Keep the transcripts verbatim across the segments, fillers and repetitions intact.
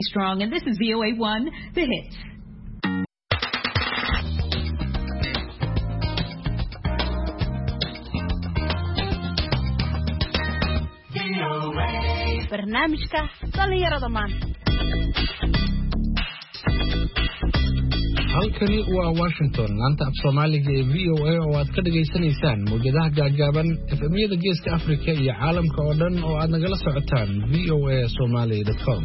Strong, and this is V O A one, The Hits. barnaamijka dhalinyarada maanta. halkani waa Washington, laanta af Soomaaliga ee V O A oo aad ka dhageysanaysaan mowjadaha gaagaaban F M-yada Geeska Afrika iyo caalamka oo dhan oo aad nagala socotaan v o a somali dot com.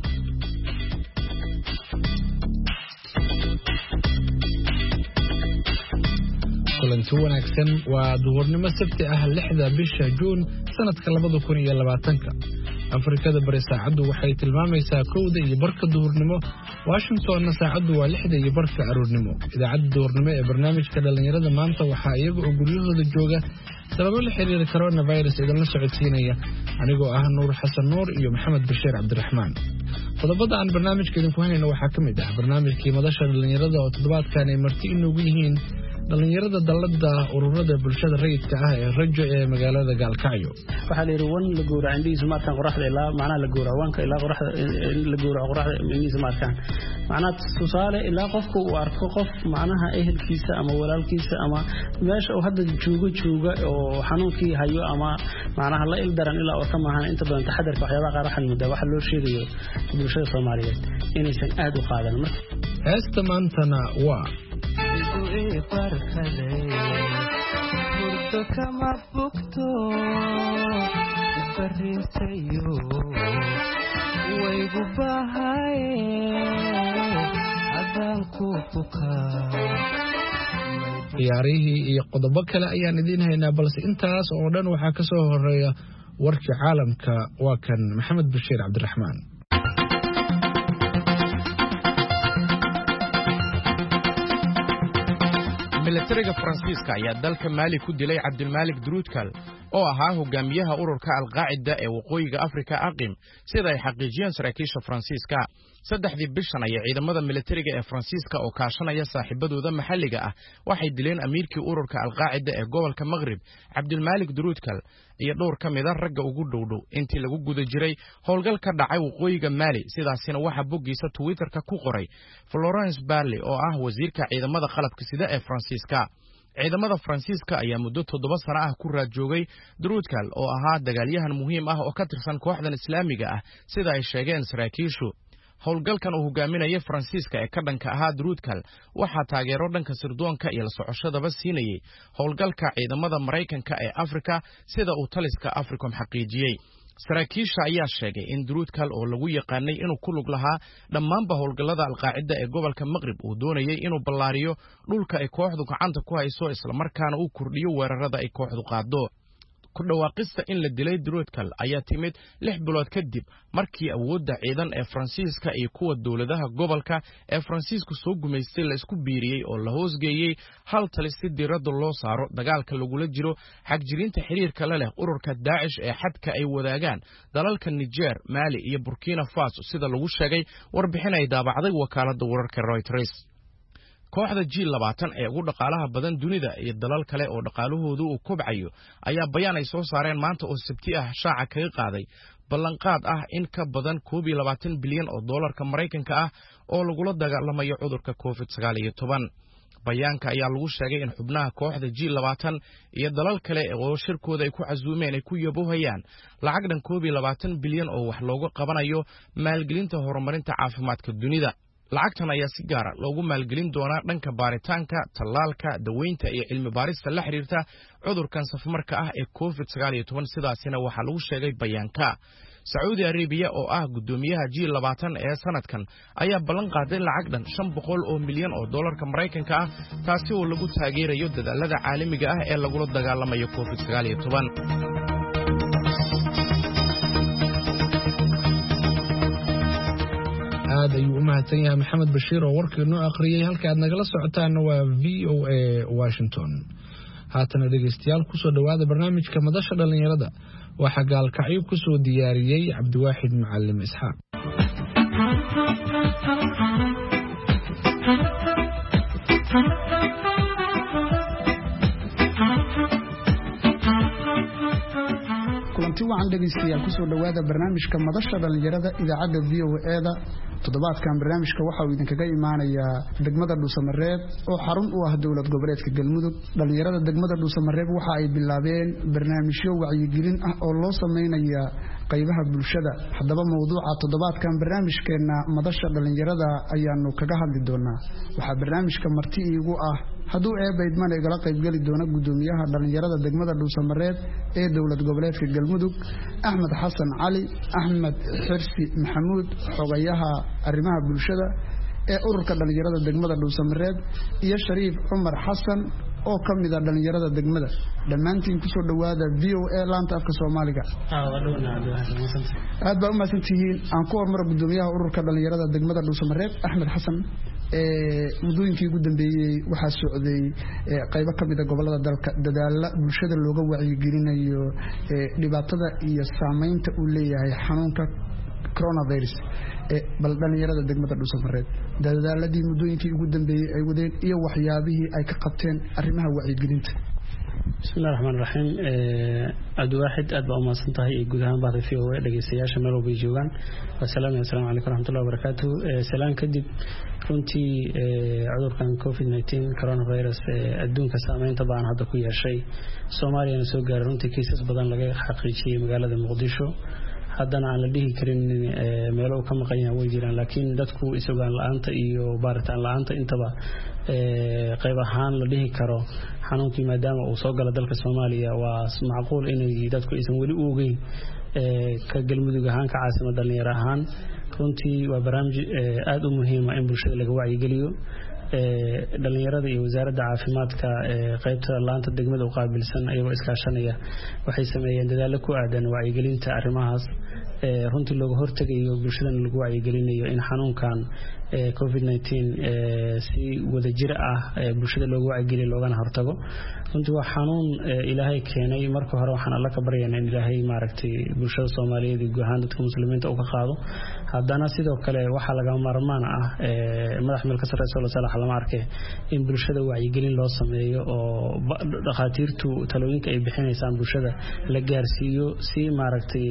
kulanti wanaagsan, waa duhurnimo Sabti ah lixda bisha Juun sanadka labada kun iyo labaatanka. Afrikada bari saacadu waxay tilmaamaysaa kowda iyo barka duhurnimo, Washingtonna saacadu waa lixda iyo barka aroornimo. Idaacadda duhurnimo ee barnaamijka dhalinyarada maanta waxaa iyaga oo guryahooda jooga sababo la xiriira coronavirus idinla socodsiinaya anigoo ah Nuur Xasan Nuur iyo Maxamed Bashiir Cabdiraxmaan. qodobada aan barnaamijka idinku haynayno waxaa ka mid ah barnaamijkii madasha dhalinyarada oo toddobaadkan ay marti inoogu yihiin dhalinyarada dalada ururada bulshada rayidka ah ee rajo ee magaalada Gaalkacyo. waxa la yiri wan la goora indhiisa markaan qoraxda ilaa macna la goora wanka ilaa qoraxda la goora qoraxda indhiisa markaan macna tusaale ilaa qofku uu arko qof macnaha ehelkiisa ama walaalkiisa ama meesha uu hadda joogo jooga oo xanuunkii hayo ama macnaha la il daran ilaa oo ka maahan inta badan taxadarka waxyaabaha qaar waxan muddo waxa loo sheegayo bulshada Soomaaliyeed inaysan aad u qaadan. heesta maantana waa burdo kama bugto barintayo waygu bahaye adaan ku bukaa. ciyaarihii iyo qodobo kale ayaan idiin haynaa, balse intaas oo dhan waxaa ka soo horeeya warkii caalamka. waa kan Maxamed Bashiir Cabdiraxmaan. militariga Faransiiska ayaa dalka Mali ku dilay Cabdilmalik Druudkal oo ahaa hogaamiyaha ururka Al-Qaacida ee waqooyiga Afrika aqim, sida ay xaqiijiyeen saraakiisha Faransiiska. saddexdii bishan ayaa ciidamada militariga ee Faransiiska oo kaashanaya saaxiibadooda maxalliga ah waxay dileen amiirkii ururka Al-Qaacida ee gobolka Maghrib, Cabdilmalik Druudkal, iyo dhowr ka mid ah ragga ugu dhowdhow intii lagu guda jiray howlgal ka dhacay waqooyiga Mali. sidaasina waxa boggiisa Twitter-ka ku qoray Florence Parly oo ah wasiirka ciidamada qalabka sida ee Faransiiska. ciidamada Faransiiska ayaa muddo toddoba sano ah ku raad joogay Druudkal oo ahaa dagaalyahan muhiim ah oo ka tirsan kooxdan Islaamiga ah, sida ay sheegeen saraakiishu. howlgalkan uu hogaaminayay Faransiiska ee ka dhanka ahaa Druudkal waxaa taageero dhanka sirdoonka iyo la socoshadaba siinayay howlgalka ciidamada Maraykanka ee Afrika, sida uu taliska Africom xaqiijiyey. saraakiisha ayaa sheegay in Druudkal oo lagu yaqaanay inuu ku lug lahaa dhammaanba howlgallada Al-Qaacida ee gobolka Maghrib uu doonayay inuu ballaariyo dhulka ay kooxdu gacanta ku hayso, isla markaana uu kordhiyo weerarada ay kooxdu qaado. ku dhawaaqista in la dilay Druudkal ayaa timid lix bilood kadib markii awoodda ciidan ee Faransiiska iyo kuwa dowladaha gobolka ee Faransiisku soo gumaystay la isku biiriyay oo la hoosgeeyay hal talis si diiradda loo saaro dagaalka lagula jiro xagjirinta xiriirka la leh ururka Daesh ee xadka ay wadaagaan dalalka Niger, Mali iyo Burkina Faso, sida lagu sheegay warbixin ay daabacday wakaaladda wararka Reuters. kooxda G labaatan ee ugu dhaqaalaha badan dunida iyo dalal kale oo dhaqaalahoodu uu kobcayo ayaa bayaan ay soo saareen maanta oo Sabti ah shaaca kaga qaaday ballanqaad ah in ka badan koob iyo labaatan bilyan oo doolarka Maraykanka ah oo lagula dagaalamayo cudurka covid sagaal iyo toban. bayaanka ayaa lagu sheegay in xubnaha kooxda G labaatan iyo dalal kale oo shirkooda ay ku casuumeen ay ku yaboohayaan lacag dhan koob iyo labaatan bilyan oo wax looga qabanayo maalgelinta horumarinta caafimaadka dunida. lacagtan ayaa si gaar ah loogu maalgelin doonaa dhanka baaritaanka, tallaalka, daweynta iyo cilmi baarista la xiriirta cudurkan safmarka ah ee covid sagaal iyo toban. sidaasina waxaa lagu sheegay bayaanka. Sacuudi Arabiya oo ah gudoomiyaha G labaatan ee sanadkan ayaa ballan qaaday lacag dhan shan boqol oo milyan oo doolarka Maraykanka ah, taasi oo lagu taageerayo dadaalada caalamiga ah ee lagula dagaalamayo covid sagaal iyo toban. aad ayuu u mahadsan yahay Maxamed Bashiir oo warkii noo akhriyay. halka aad nagala socotaan waa V O A Washington. haatana dhegeystayaal ku soo dhawaada barnaamijka madasha dhalinyarada. waxa Gaalkacyo ku soo diyaariyay Cabdiwaaxid Macallim Isxaaq. kulanti wacan dhegeystayaal kusoo dhawaada barnaamijka madasha dhalinyarada idaacadda V O A-da toddobaadkan barnaamijka waxa uu idinkaga imaanayaa degmada Dhuusamareeb oo xarun u ah dowlad goboleedka Galmudug. Dhalinyarada degmada Dhuusamareeb waxa ay bilaabeen barnaamijyo wacyigelin ah oo loo sameeynaya qaybaha bulshada. Haddaba mowduuca toddobaadkan barnaamijkeena madasha dhalinyarada ayaanu kaga hadli doonaa. Waxa barnaamijka marti iigu ah hadduu eebaydman igala qaybgali doona gudoomiyaha dhalinyarada degmada Dhuusamareeb ee dowlad goboleedka Galmudug Axmed Xasan Cali, Axmed Xirsi Maxamuud, xogayaha arrimaha bulshada ee ururka dhalinyarada degmada Dhuusamareeb, iyo Shariif Cumar Xasan oo kamid ah dhalinyarada degmada. Dhammaantiin ku soo dhawaada V O A laanta afka Soomaaliga. aad baa u mahadsantihiin. aan ku hormaro gudoomiyaha ururka dhalinyarada degmada Dhuusamareeb Axmed Xasan. ee mudooyinkii ugu dambeeyay waxa socday qaybo kamid ah gobolada dalka dadaalla bulshada looga wacyigelinayo dhibaatada iyo saameynta uu leeyahay xanuunka coronavirus ee bal dhalinyarada degmada Dhuusamareeb dadaaladii mudooyinkii ugu dambeeyay ay wadeen iyo waxyaabihii ay ka qabteen arrimaha wacyigelinta. bismillaahir rahmaanir rahiim. ee aad waaxid aad baa u mahadsantahay ee guud ahaan baahda V O A dhageystayaasha meel walba joogaan. Assalaamu alaykum warahmatullahi wabarakatuh. ee salaan kadib runtii ee cudurkan covid nineteen coronavirus ee adduunka saameynta baan hadda ku yeeshay Soomaaliya soo gaaray runtii kiisas badan laga xaqiijiyay magaalada Muqdisho. haddana aan la dhihi karin meelo ka maqan yahay way jiraan, laakiin dadku isagaan la'aanta iyo baaritaan la'aanta intaba ee qayb ahaan la dhihi karo xanuunkii maadaama uu soo gala dalka Soomaaliya waa macquul inay dadku aysan weli u ogeyn ee ka Galmudug ahaan ka caasimadda dhalinyaro ahaan. runtii waa barnaamij aad u muhiim ah in bulshada laga wacyigeliyo. ee dhalinyarada iyo wasaaradda caafimaadka ee qaybta laanta degmada u qaabilsan ayagoo iskaashanaya waxay sameeyeen dadaalo ku aadan wacyigelinta arrimahaas ee runtii looga hortagayo bulshada lagu wacyigelinayo in xanuunkan ee covid nineteen ee si wadajir ah ee bulshada loogu wacyigeliyo loogana hortago. runtii waa xanuun Ilaahay keenay. marka hore waxaan alla ka baryaynaa in Ilaahay maaragtay bulshada Soomaaliyeed iyo guud dadka muslimiinta uu ka qaado. haddana sidoo kale waxa laga maarmaan ah ee madax meel ka sareyso la salax lama arkay in bulshada wacyigelin loo sameeyo oo dhaqaatiirtu talooyinka ay bixinaysan bulshada la gaarsiiyo si maaragtay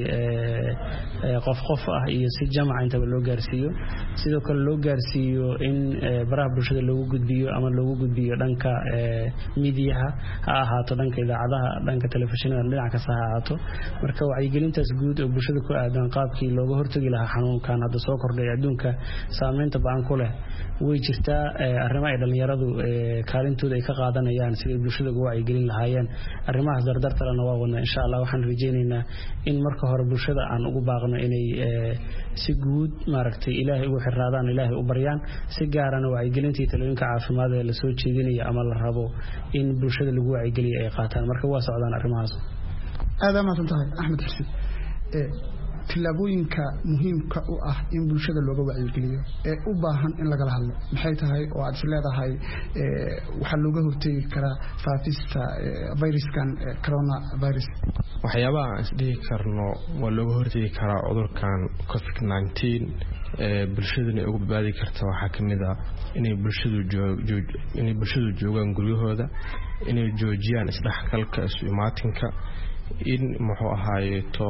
ee qof qof ah iyo si jamac inta loo gaarsiiyo. sidoo kale loo gaarsiiyo in baraha bulshada loogu gudbiyo ama loogu gudbiyo dhanka ee miidiyaha ha ahaato dhanka idaacadaha dhanka telefishinada dhinaca ka sahaato. marka wacyigelintaas guud oo bulshada ku aadan qaabkii looga hortagi lahaa xanuunkan hadda soo kordhay adduunka saameynta baan ku leh way jirtaa. arrimaha ay dhalinyaradu kaalintooda ay ka qaadanayaan sidii bulshada ugu wacyigelin lahaayeen arrimahaas dardartalana waa wadnaa insha Allah. waxaan rajaynaynaa in marka hore bulshada aan ugu baaqno inay si guud maaragtay Ilaahay ugu xirnaadaan, Ilaahay u baryaan, si gaarana wacyigelinta talooyinka caafimaad ee la soo jeedinayo ama la rabo in bulshada lagu wacyigeliyo ay qaataan. marka waa socdaan arrimahaas. aad ma santahay Axmed Xirsi. ee tilaabooyinka muhiimka u ah in bulshada looga wacyigeliyo ee u baahan in laga hadlo maxay tahay oo aad leedahay ee waxa looga hortagi karaa faafista viruskan coronavirus? waxyaabaha aan isdhihi karno waa looga hortagi karaa cudurkan covid nineteen ee bulshadana ugu badbaadi karta waxaa kamid ah inay bulshadu joog inay bulshadu joogaan guryahooda, inay joojiyaan isdhexgalka isu imaatinka, in muxuu ahaaye to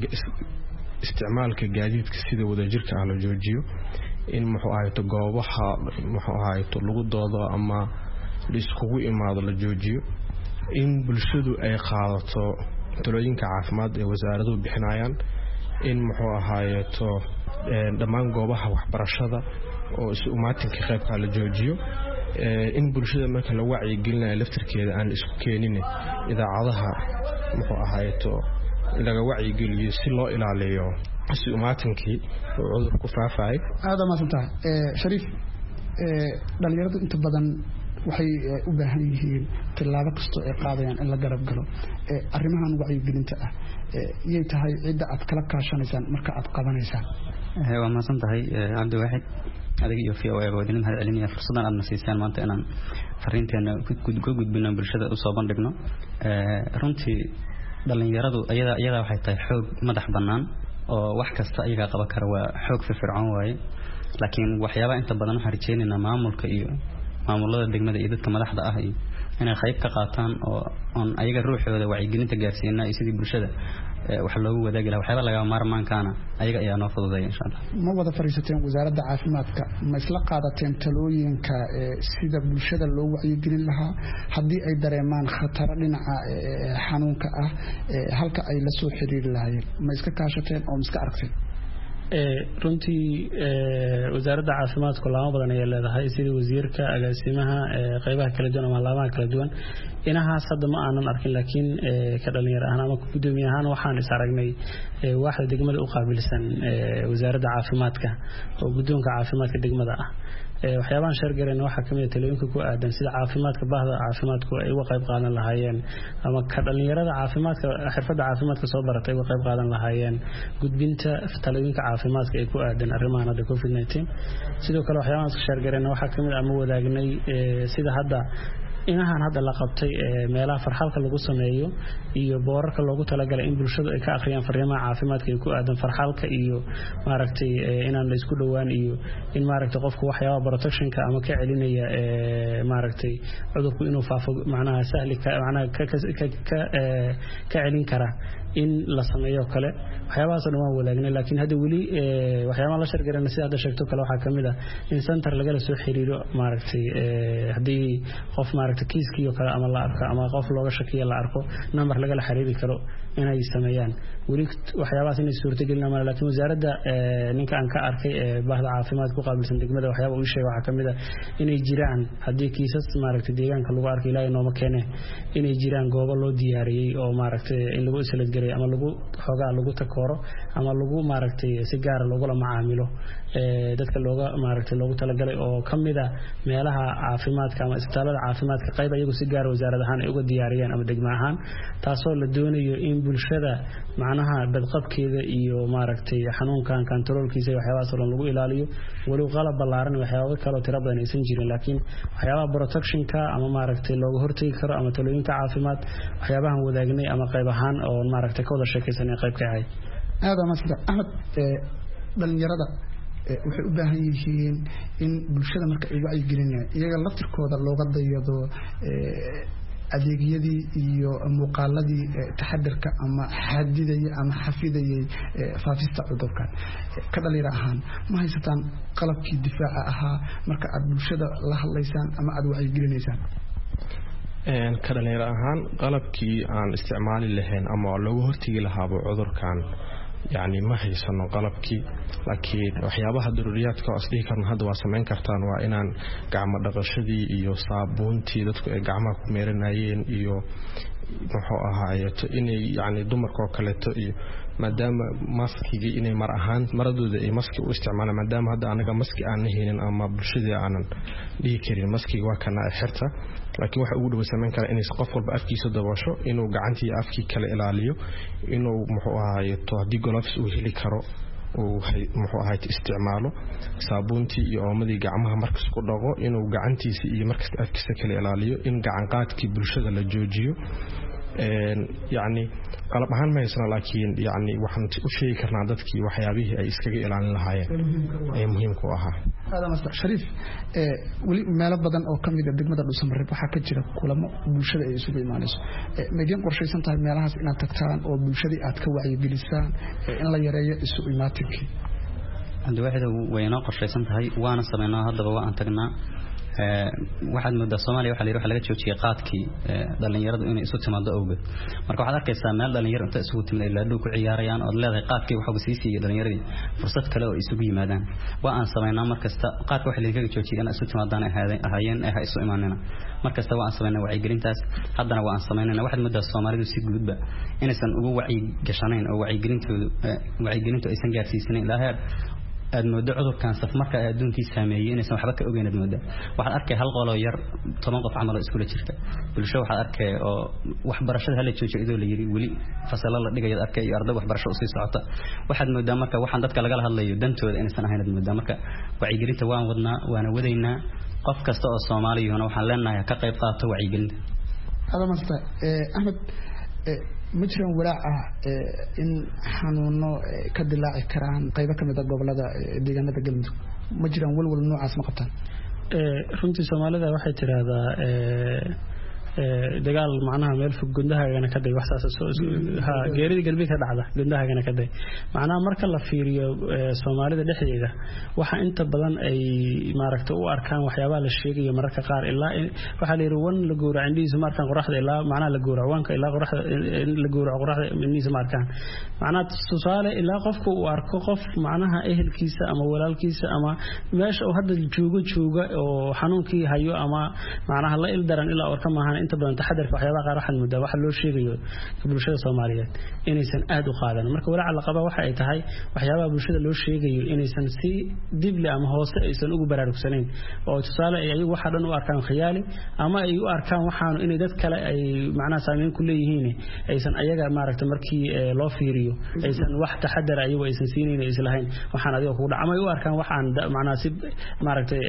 isticmaalka gaadiidka sida wadajirka ah la joojiyo, in muxuu ahaaye to goobaha muxuu ahaaye to lagu doodo ama la iskugu imaado la joojiyo, in bulshadu ay qaadato talooyinka caafimaad ee wasaaraduhu bixinayaan, in muxuu ahaaye to dhammaan goobaha waxbarashada oo isu imaatinka qaybka la joojiyo, in bulshada marka la wacyigelinayo laftirkeeda aan isku keenin idaacadaha muxuu ahaaye to laga wacyigeliyo si loo ilaaliyo isu imaatinkii oo cudurku faafay. aad ma santahay ee Shariif. ee dhalinyaradu inta badan waxay u baahan yihiin tilaabo kasto ay qaadayaan in la garab galo ee arrimahan wacyigelinta ah ee iyay tahay cid aad kala kaashanaysaan marka aad qabanaysaan. ee waa ma santahay Cabdi Waaxid adiga iyo V O A wadin mahad celinaya fursadan aad nasiisaan maanta inaan fariinteena ku gudbino bulshada u soo bandhigno. ee runtii dhalinyaradu ayada ayada waxay tahay xoog madax banaan oo wax kasta ayaga qaban kara waa xoog firfircoon waaye. laakiin waxyaabo inta badan waxaan rajaynaynaa maamulka iyo maamulada degmada iyo dadka madaxda ah inay qayb ka qaataan oo on ayaga ruuxooda wacyigelinta gaarsiinaa iyo sidii bulshada wax loogu wadaagi lahaa waxyaaba laga maarmaan kaana ayaga ayaa noo fududeeya insha Allah ma wada fariisateen wasaaradda caafimaadka ma isla qaadateen talooyinka sida bulshada loo wacyigelin lahaa haddii ay dareemaan khatar dhinaca xanuunka ah halka ay la soo xiriiri lahaayeen ma iska kaashateen oo iska aragteen runtii wasaaradda caafimaadku laamo badan ay leedahay sida wasiirka agaasimaha qaybaha kala duwan ama laamaha kala duwan inahaas hadda ma aanan arkin laakiin ka dhalinyaro ahaan ama gudoomiye ahaan waxaan is aragnay waaxda degmada u qaabilsan wasaaradda caafimaadka oo gudoonka caafimaadka degmada ah waxyaabahan sheergareen waxa kamid ah talooyinka ku aadan sida caafimaadka baahda caafimaadku ay uga qayb qaadan lahaayeen ama ka dhalinyarada caafimaadka xirfadda caafimaadka soo baratay uga qayb qaadan lahaayeen gudbinta talooyinka caafimaadka ee ku aadan arrimahan hadda covid nineteen sidoo kale waxyaabahan sheergareen waxa kamid ah ama wadaagnay sida hadda inahan hadda la qabtay meelaha farxalka lagu sameeyo iyo boorarka loogu talagalay in bulshadu ay ka akhriyaan fariimaha caafimaadka ee ku aadan farxalka iyo maaragtay inaan la isku dhawaan iyo in maaragtay qofku waxyaabo protectionka ama ka celinaya maaragtay cudurku inuu faafo macnaha sahli ka macnaha ka ka ka celin kara in la sameeyo kale waxyaabahaas oo waan wadaagnay laakiin hadda wali waxyaabaha la shargarana sida hadda sheegto kale waxa kamid ah in center laga soo xiriiro maaragtay hadii qof maaragtay kiiskiyo kale ama la arko ama qof looga shakiyo la arko number laga la xiriiri karo inay sameeyaan wali waxyaabahaas inay suurtagelin ma laakiin wasaaradda ninka aan ka arkay baahda caafimaad ku qaabilsan degmada waxyaabo uu sheegay waxa kamid ah inay jiraan hadii kiisas maaragtay deegaanka lagu arkay ilaahay nooma keenay inay jiraan goobo loo diyaariyay oo maaragtay in lagu isla ama lagu xogaa lagu takooro ama lagu maaragtay si gaar loogu la macaamilo ee dadka looga maaragtay loogu talagalay oo kamida meelaha caafimaadka ama isbitaalada caafimaadka qayb ayagu si gaar wasaaradda ahaan ay uga diyaariyaan ama degmo ahaan taasoo la doonayo in bulshada macnaha badqabkeeda iyo maaragtay xanuunkan controlkiisa waxyaabahaas oo lagu ilaaliyo wali qalab ballaaran waxyaabo kale oo tiro badan aysan jirin laakiin waxyaabaha protectionka ama maaragtay looga hortagi karo ama talooyinka caafimaad waxyaabahan wadaagnay ama qayb ahaan oo maaragtay ka wada sheekaysanay qayb ka ahay aad ama sida ahad dhalinyarada waxay u baahan yihiin in bulshada marka ay wacyi gelinayaan iyaga laftirkooda looga dayado adeegyadii iyo muuqaaladii taxadirka ama xadidaya ama xafidayay faafista cudurkan ka dhalinyaro ahaan ma haysataan qalabkii difaaca ahaa marka aad bulshada la hadlaysaan ama aad wacyi gelinaysaan ka dhalinyaro ahaan qalabkii aan isticmaali lahayn ama looga hortagi lahaaba cudurkan يعني ما هي سنة قلبكي لكن وحيابها ضروريات كأصلي كان هذا واسمين كرتان وإنان قعمة دغشدي إيو صابونتي دتك قعمة كميرنايين إيو محوها عيت إني يعني دمر كوكلته إيو مادام ماسكي إني مرهان مردو ذي ماسكي واستعماله مادام هذا أنا ماسكي أنا هنا أما برشدي أنا ليه كريم ماسكي وكنا حرته لكن واحد أقول وسمين كان إني سقفل بأفكي صدواشو إنه قعنتي أفكي كلا إلاليو إنه محوها عيت دي جلافس وهلي كرو ومحوها عيت استعماله صابونتي يومدي قعمها مركز كرداغو إنه قعنتي سي مركز أفكي كلا إلاليو إن قعنقات كي برشدة لجوجيو يعني قلب ahaan ma haysan laakiin yani waxaan u sheegi karnaa dadkii waxyaabihii ay iskaga ilaalin lahaayeen ay muhiim ku ahaa hada mas'ala shariif ee wali meel badan oo kamid ah degmada Dhuusamareb waxa ka jira kulamo bulshada ay isugu imaanayso meegan qorshaysan tahay meelahaas inaad tagtaan oo bulshada aad ka wacyi gelisaan in la yareeyo isu imaatinki anda waxa way inoo qorshaysan tahay waana sameynaa hadaba waan tagnaa waxaad moodaa Soomaaliya waxa la yiraahdo laga joojiyay qaadkii dhalinyaradu inay isu timaado awgeed marka waxaad arkaysaa meel dhalinyaro inta isugu timid ilaa dhul ku ciyaarayaan oo leedahay qaadkii waxa uu siisiyay dhalinyaradii fursad kale oo isugu yimaadaan waa aan sameynaa markasta qaadka waxa laga joojiyay in isu timaadaan ahaayeen ay isu imaanayna markasta waa aan sameynaa wacyi gelintaas haddana waa aan sameynaa waxaad moodaa Soomaalidu si gudba inaysan ugu wacyi gashanayn oo wacyi gelintoodu wacyi gelintu aysan gaarsiisanayn ilaa heer aad moodo cudurkan saf marka adduunkii saameeyay inaysan waxba ka ogeyn moodo waxaad arkay hal qolo yar toban qof camal oo iskuul jirta bulsho waxaad arkay oo waxbarashada hal joojiyo idoo la yiri wali fasal la dhigayo arkay iyo arday waxbarasho u sii socota waxaad moodaa marka waxaan dadka laga hadlayo dantooda inaysan ahayn moodaa marka wacyi gelinta waan wadnaa waana wadaynaa qof kasta oo Soomaaliyeed waxaan leenahay ka qayb qaato wacyi gelinta hada masta ee Ahmed مجرم ولاعة إن حنونو كدلاعي كران قيبة كم يدا قبلة ديجانا تقلمت مجرم ول ول نوع اسمه قطان runtii Soomaalida waxay tiraahdaa dagaal macnaha meel fog gundahagana ka day wax saas ha geerida galbeed ka dhacda gundahagana ka day macnaha marka la fiiriyo Soomaalida dhexdeeda waxa inta badan ay maaragtay u arkaan waxyaabaha la sheegayo mararka qaar ilaa waxa la yiraahdo wan la goora indhiisa markaan qoraxda ilaa macnaha la goora wanka ilaa qoraxda la goora qoraxda indhiisa markaan macnaha tusaale ilaa qofku uu arko qof macnaha ehelkiisa ama walaalkiisa ama meesha uu hadda joogo jooga oo xanuunkii hayo ama macnaha la il daran ilaa orka maahan inta badan taxadarka waxyaabaha qaar waxan muddo waxa loo sheegayo bulshada Soomaaliyeed inaysan aad u qaadan marka walaac la qaba waxa ay tahay waxyaabaha bulshada loo sheegayo inaysan si dibli ama hoose aysan ugu baraarugsanayn oo tusaale ay ayagu waxa dhan u arkaan khiyaali ama ay u arkaan waxaan inay dad kale ay macnaha saameyn ku leeyihiin aysan ayaga maaragtay markii loo fiiriyo aysan wax taxadar ayagu aysan siinayeen islahayn waxaan adiga ku dhacay ama ay u arkaan waxaan macnaha si maaragtay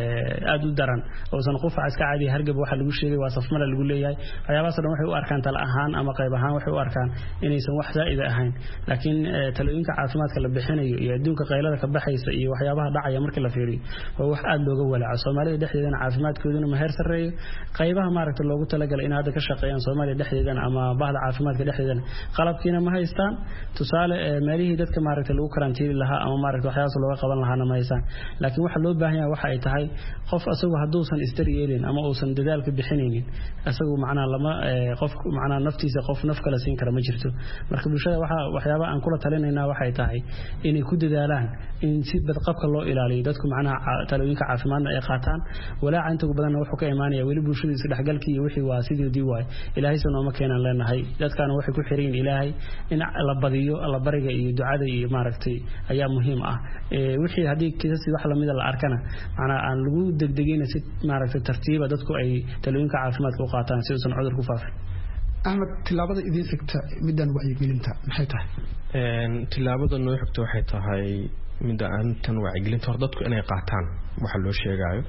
aad u daran oo san qof iska caadi hargab waxa lagu sheegay waa safmala lagu leeyahay waxyaabahaas dhan waxay u arkaan tal ahaan ama qayb ahaan waxay u arkaan inaysan wax zaa'id ahayn laakiin talooyinka caafimaadka la bixinayo iyo adduunka qaylada ka baxaysa iyo waxyaabaha dhacaya markii la fiiriyo waa wax aad looga walaaco Soomaalida dhexdeedana caafimaadkooduna ma heer sareeyo qaybaha maaragtay loogu talagalay in hadda ka shaqeeyaan Soomaalida dhexdeedana ama bahda caafimaadka dhexdeedana qalabkiina ma haystaan tusaale meelihii dadka maaragtay lagu karantiili lahaa ama maaragtay waxyaabo looga qaban lahaa ma haystaan laakiin waxa loo baahan yahay waxa ay tahay qof asagu haduusan istaryeelin ama uusan dadaalka bixinaynin asagu macna lama qof macna naftiisa qof naf kala siin kara ma jirto marka bulshada waxa waxyaabo aan kula talinaynaa waxa ay tahay inay ku dadaalaan in si badqabka loo ilaaliyo dadku macna talooyinka caafimaadna ay qaataan walaa inta ugu badan wuxuu ka iimaanaya wali bulshada is dhaxgalkii iyo wixii waa sidii dii waay ilaahay soo ma keenan leenahay dadkana waxay ku xiriin ilaahay in la badiyo la bariga iyo ducada iyo maaragtay ayaa muhiim ah ee wixii hadii kiisas wax la mid la arkana macna aan lagu degdegayna si maaragtay tartiib dadku ay talooyinka caafimaadka u qaataan si uusan cudur ku faafin Ahmed tilaabada idin xigta midan wacyigelinta maxay tahay een tilaabada noo xigta waxay tahay midan tan wacyigelinta hor dadku inay qaataan waxa loo sheegayo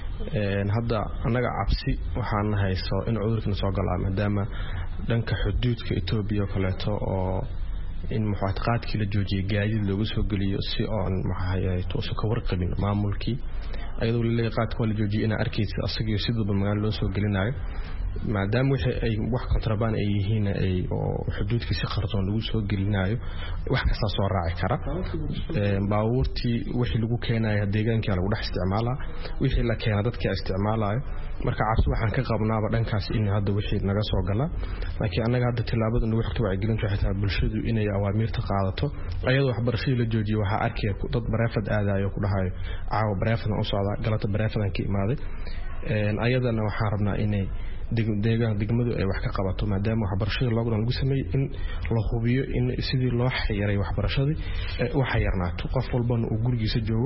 een hadda anaga cabsi waxaan hayso in cudurkan soo galaa maadaama dhanka xuduudka Itoobiya kaleeto oo in muxaadqaadkii la joojiyay gaadiid lagu soo galiyo si aan maxay tooso ka warqabin maamulkii ayadoo la leeyahay qaadka la joojiyay in arkaysa asagii sidoo magaalo loo soo galinayo maadaama wixii ay wax kontrabaan ay yihiin ay oo xuduudka si qarsoon lagu soo galinayo wax kasta soo raaci kara ee baabuurtii wixii lagu keenayo deegaanka lagu dhex isticmaalaa wixii la keenay dadka isticmaalayo marka cabsi waxaan ka qabnaaba dhankaas in hadda wixii naga soo gala laakiin anaga hadda tilaabada nagu xigto wacyigelinta waxay tahay bulshadu inay awaamiirta qaadato ayadoo waxbarashada la joojiyo waxa arkay dad bareefad aadayo ku dhahayo caawa bareefadan u socda galata bareefadan ka imaaday een ayadana waxaan rabnaa inay deegaan degmadu ay wax ka qabato maadaama waxbarashada loogu lagu sameeyay in la hubiyo in sidii loo xiriiray waxbarashada waxa yarnaato qof walba uu gurigiisa joogo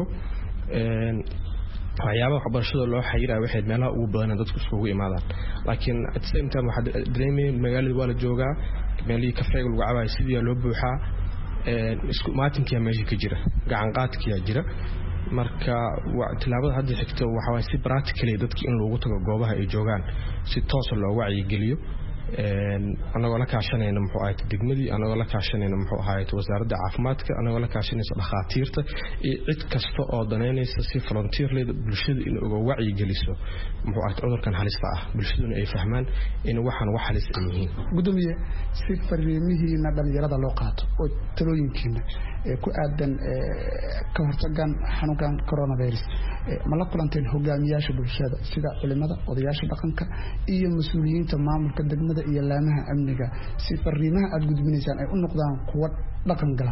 een waxyaabaha waxbarashada loo xiriiray waxay meelaha ugu badan dadku isugu imaadaan laakiin at the same time waxa dareemay magaalada waa la joogaa meelihii kafeega lagu cabaay sidii loo buuxaa een isku maatinkiya meesha ka jira gacan qaadkiya jira marka tilaabada hadda xigto waxa way si practically dadka in loogu tago goobaha ay joogaan si toos ah loo wacyi geliyo een anagoo la kaashanayna muxuu ahayd degmadii anagoo la kaashanayna muxuu ahayd wasaaradda caafimaadka anagoo la kaashanaysa dhakhaatiirta iyo cid kasta oo daneynaysa si volunteer leed bulshada in uga wacyi geliso muxuu ahayd cudurkan halista ah bulshaduna ay fahmaan in waxan wax halis ah yihiin gudoomiye si fariimihiina dhalinyarada loo qaato oo talooyinkiina ee ku aadan ka hortagan xanuunkan coronavirus ma la kulanteen hogaamiyaasha bulshada sida culimada odayaasha dhaqanka iyo mas'uuliyiinta maamulka degmada iyo laamaha amniga si fariimaha aad gudbinaysaan ay u noqdaan kuwa dhaqan gala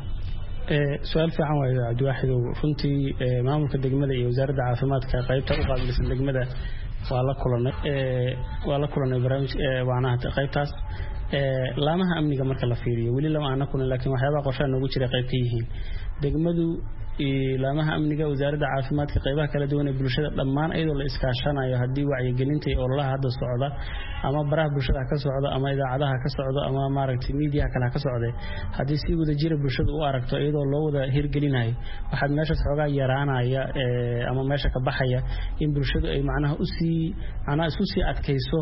ee su'aal fiican waayo Cabdi Waaxid runtii maamulka degmada iyo wasaaradda caafimaadka qaybta u qaabilsan degmada waa la kulanay ee waa la kulanay barnaamij ee waanaha qaybtaas ee laamaha amniga marka la fiiriyo wali lama aan kulan laakiin waxyaabaha qorshaha noogu jira qayb ka yihiin degmadu laamaha amniga wasaaradda caafimaadka qaybaha kala duwan ee bulshada dhammaan ayadoo la iskaashanayo hadii wacyigelinta iyo ololaha hadda socda ama baraha bulshada ka socda ama idaacadaha ka socda ama maaragtay media kala ka socda hadii si wada jira bulshada u aragto ayadoo loo wada hirgelinayo waxaad meesha xoogaa yaraanaya ama meesha ka baxaya in bulshadu ay macnaha u sii ana isu sii adkayso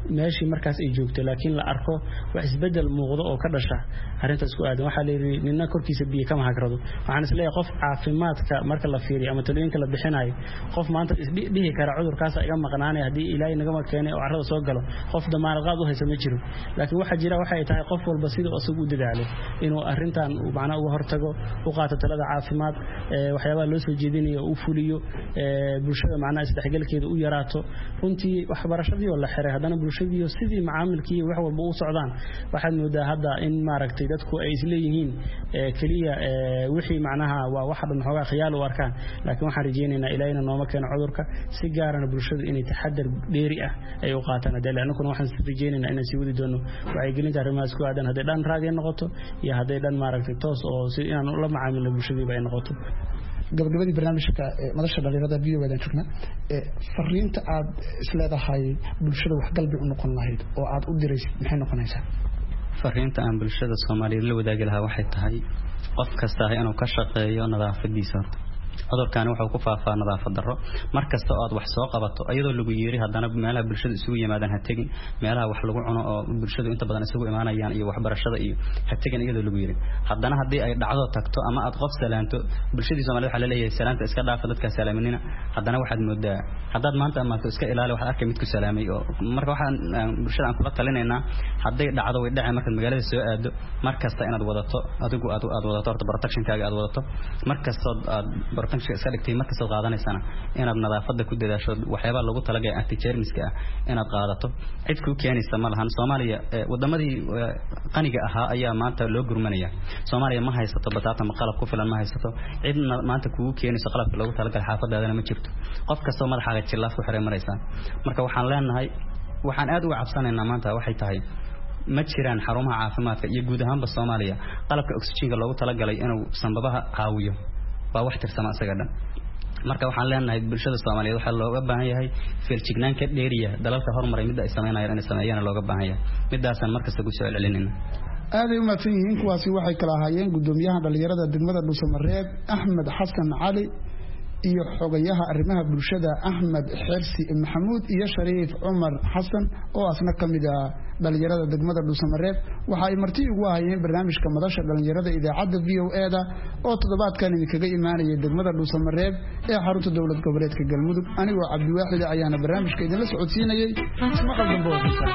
meeshii markaas ay joogto laakiin la arko wax isbedel muuqdo oo ka dhasha arintaas ku aadan waxa la yiri ninna korkiisa biyo kama hagrado waxaan isleeyahay qof caafimaadka marka la fiiriyo ama talooyinka la bixinayo qof maanta isdhihi kara cudurkaas iga maqnaanay hadii ilaahay naga keenay oo carrada soo galo qof damaanad qaad u haysa ma jiro laakiin waxa jira waxa ay tahay qof walba sida uu u dadaalo inuu arintan uu macna uga hortago u qaato talada caafimaad ee waxyaabaha loo soo jeedinayo uu fuliyo ee bulshada macna isdhexgalkeeda u yaraato runtii waxbarashadii oo la xiray hadana bulshadii sidii macaamilkii wax walba u socdaan waxaad moodaa hadda in maaragtay dadku ay isleeyihiin ee kaliya ee wixii macnaha waa wax dhan xogaa khiyaal u arkaan laakiin waxaan rajeynaynaa ilaahayna nooma keeno cudurka si gaarana bulshada inay taxadar dheeri ah ay u qaataan hadii anaguna waxaan rajeynaynaa inaan sii wadi doono waxay gelinta arrimahaas ku aadan haday dhan raadiyo noqoto iyo haday dhan maaragtay toos oo si inaan la macaamilno bulshadii ay noqoto gabagabadii barnaamijka madasha dhalinyarada V O A dan joogna ee fariinta aad isleedahay bulshada wax galbi u noqon lahayd oo aad u diraysid maxay noqonaysaa fariinta aan bulshada Soomaaliyeed la wadaagi lahaa waxay tahay qof kasta inuu ka shaqeeyo nadaafadiisa cudurkan wuxuu ku faafaa nadaafad darro markasta oo aad wax soo qabato ayadoo lagu yeeri hadana meelaha bulshada isugu yimaadaan ha tagin meelaha wax lagu cuno oo bulshada inta badan isugu imaanayaan iyo waxbarashada iyo ha tagin iyadoo lagu yeeri hadana hadii ay dhacdo tagto ama aad qof salaanto bulshada Soomaaliyeed waxa la leeyahay salaanta iska dhaaf dadka salaaminina hadana waxaad moodaa hadaad maanta ama iska ilaali wax arkay mid ku salaamay oo marka waxaan bulshada aan kula talinaynaa haday dhacdo way dhacay marka magaalada soo aado markasta inaad wadato adigu aad aad wadato horta protection-kaaga aad wadato markasta aad iska dhigtay marka soo qaadanaysana inaad nadaafada ku dadaasho waxyaabo lagu talagay anti germiska ah inaad qaadato cid ku keenaysa ma lahan Soomaaliya wadamadii qaniga ahaa ayaa maanta loo gurmanaya Soomaaliya ma haysato bataata ma qalab ku filan ma haysato cid maanta ku keenaysa qalabka loogu talagalay xaafadaadana ma jirto qof kasta madaxaaga jilaaf ku xiray maraysan marka waxaan leenahay waxaan aad u cabsanaynaa maanta waxay tahay ma jiraan xarumaha caafimaadka iyo guud ahaanba Soomaaliya qalabka oxygen-ka loogu talagalay inuu sanbabaha caawiyo waa wax tirsama asaga dhan marka waxaan leenahay bulshada Soomaaliyeed waxa looga baahan yahay feeljignaan ka dheeriya dalalka horumaray mid ay sameynayaan in sameeyana looga baahan yahay midaasan markasta ku soo celinina aaday u maadsan yihiin kuwaasi waxay kala ahaayeen gudoomiyaha dhalinyarada degmada Dhuusamareeb Axmed Xasan Cali iyo xogayaha arrimaha bulshada Axmed Xirsi Maxamuud iyo Shariif Umar Xasan oo asna kamid ah dhalinyarada degmada Dhuusamareeb waxa ay marti ugu ahayeen barnaamijka madasha dhalinyarada idaacada V O A da oo toddobaadkan idinkaga imaanayay degmada Dhuusamareeb ee xarunta dawlad goboleedka Galmudug anigoo Cabdiwaaxid ayaana barnaamijka idin la socodsiinayay isma qaldan boodisa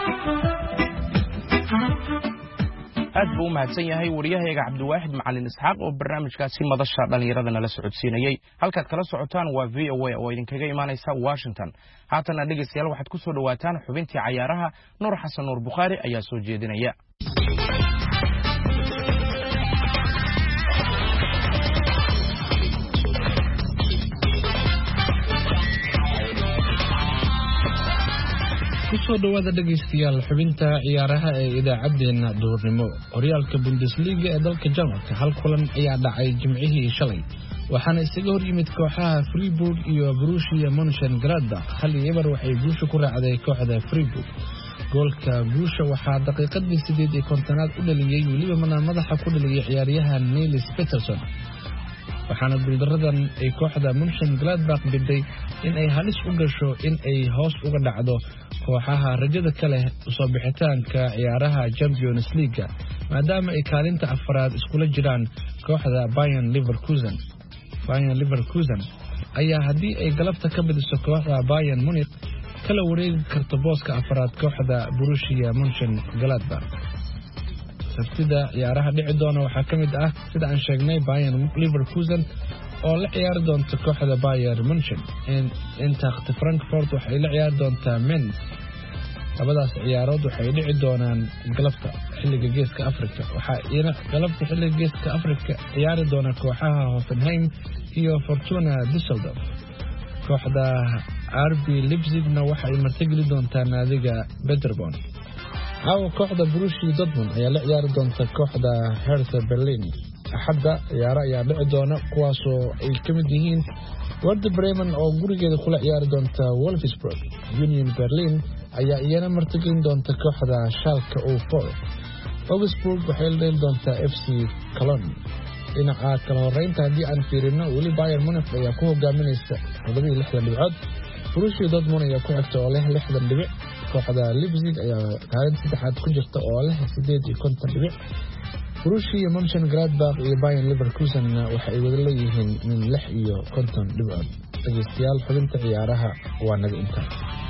aad buu u mahadsan yahay wariyahayga Cabdiwaaxid Macalin Isxaaq oo barnaamijkaasi madasha dhalinyarada la socodsiinayay halkaad kala socotaan waa V O A oo idinkaga imaanaysa Washington haatana dhageystayaal waxaad ku soo dhawaataan xubintii cayaaraha Nuur Xasan Nuur Bukhari ayaa soo jeedinaya kusoo dhawaada dhageystayaal xubinta ciyaaraha ee idaacadeena duurnimo horyaalka Bundesliga ee dalka Jarmalka hal kulan ayaa dhacay jimcihii shalay waxaana isaga hor yimid kooxaha Freiburg iyo Borussia Mönchengladbach hal eber waxay guusha ku raacday kooxda Freiburg goolka guusha waxaa daqiiqadii sideed iyo konton-aad u dhaliyay waliba madaxa ku dhaliyay ciyaaryahan Niels Peterson waxaana guuldaradan ay kooxda Mönchengladbach biday in ay halis u gasho in ay hoos uga dhacdo kooxaha rajada kale soo bixitaanka ciyaaraha Champions League maadaama ay kaalinta afraad iskula jiraan kooxda Bayern Leverkusen Bayern Leverkusen ayaa hadii ay galabta ka badiso kooxda Bayern Munich kala wareegi karto booska afraad kooxda Borussia Mönchengladbach sabtida ciyaaraha dhici doona waxaa kamid ah sida aan sheegnay Bayern Leverkusen oo la ciyaari doonta kooxda Bayern Munchen Eintracht Frankfurt waxay la ciyaari doontaa Mainz labadaas ciyaarood waxay dhici doonaan galabta xilliga geeska Afrika waxa iyana galabta xilliga geeska Afrika ciyaari doona kooxaha Hoffenheim iyo Fortuna Düsseldorf kooxda R B Leipzigna waxay martigeli doontaa naadiga Paderborn هاو كوحدة بروشي دورتموند ayaa la ciyaari doonta kooxda Hertha Berlin axadda ciyaaro ayaa dhici doona kuwaasoo ay ka mid yihiin Werder Bremen oo gurigeeda kula ciyaari doonta Wolfsburg Union Berlin ayaa iyana martigelin doonta kooxda Schalke oh four Augsburg waxay la dheeli doontaa F C Cologne dhinaca kala horeynta haddii aan fiirino weli Bayern Munich ayaa ku hogaaminaysa toddoba iyo lixdan dhibcood Borussia Dortmund ayaa ku xigta oo leh lixdan dhibic kooxda Leipzig ayaa kaalinta saddexaad ku jirta oo leh sideed iyo konton dhibic. Borussia Mönchengladbach iyo Bayer Leverkusen waxa ay wada leeyihiin min lix iyo konton dhibcood. Dhageystayaal, xubinta ciyaaraha waa naga intaa.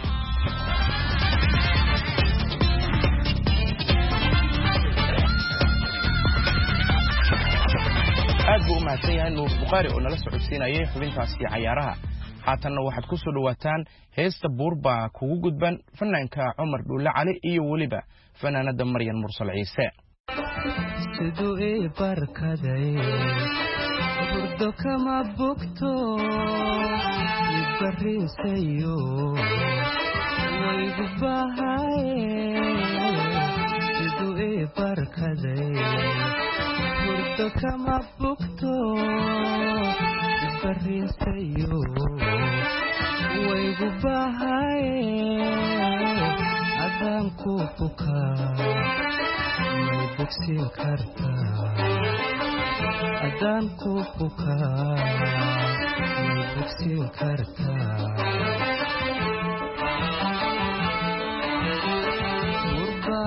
aad buu u mahadsan yahay Nuur Buqaari oo nala socodsiinayay xubintaasi ciyaaraha. haatanna waxaad ku soo dhawaataan heesta Buurba kugu gudban fanaanka Cumar Dhuule Cali iyo waliba fanaanada Maryan Mursal Ciise. siduu ii barkaday burdo kama bogto ibarisayo waygu bahaye siduu ii barkaday burdo kama bogto ibarisayo waygu bahaye adaan ku bukaa may bogsin kartaa adaan ku bukaa may bogsin kartaa burba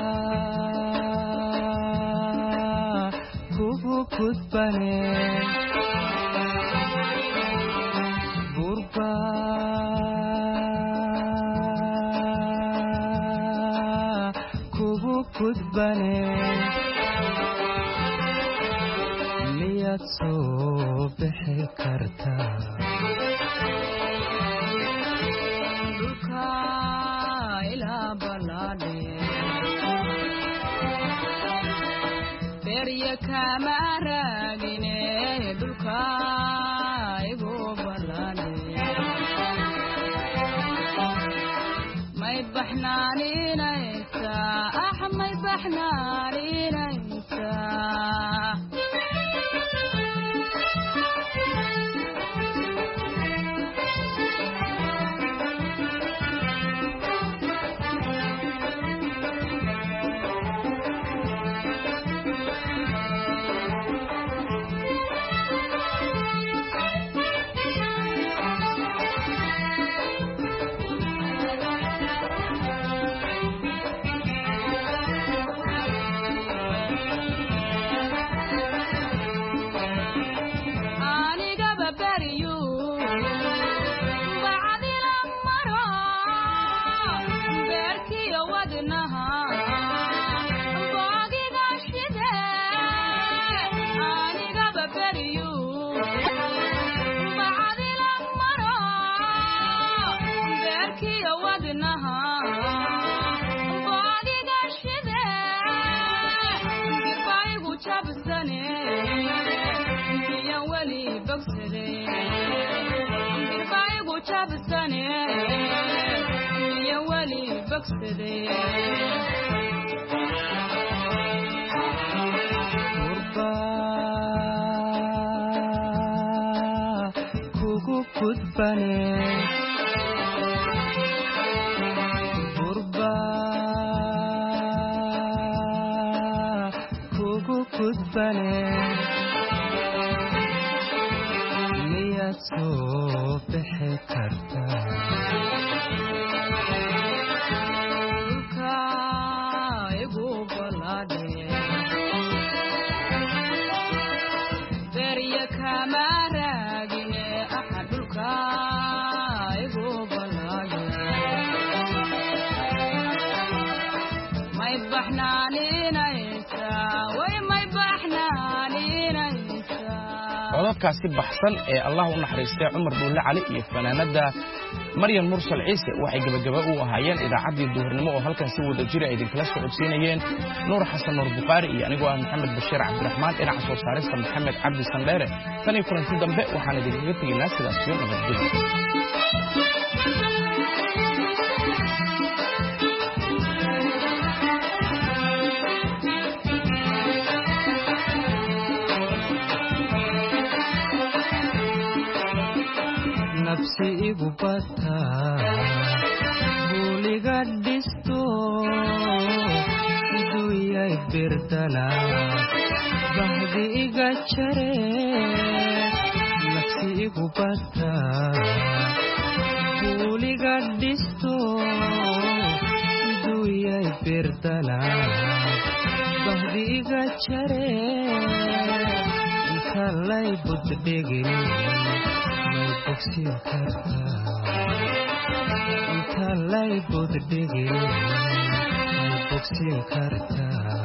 kugu gudbane burba kugu gudbane miyaad soo bixi kartaa dhulka ilaa balaadhe berya kama raagine dhulka igu balaadhe may baxnaaninaysa ah may baxnaaninaysa burba kugu gudbane burba kugu gudbane miyaad soo bixi kartaa codadkaasi baxsan ee Allah u naxariistay Cumar Dhuule Cali iyo fanaanada Maryan Mursal Ciise waxay gabagaba u ahaayeen idaacaddii duhurnimo oo halkan si wada jir ah idinkala socodsiinayeen Nuur Xasan Nuur Buqaari iyo anigoo ah Maxamed Bashiir Cabdiraxmaan dhinaca soo saarista Maxamed Cabdi Sandheere tan iyo kulanti dambe waxaan idinkaga tegaynaa sidaas iyo nabadgelyo. nafsi igu bata buuliga dhisto iduyay birdala bahdi iga jare nafsi igu bata buuliga dhisto birdana bahdi iga jare inta lay buddhigin may bogsin kartaa inta lay buddhigin may bogsin kartaa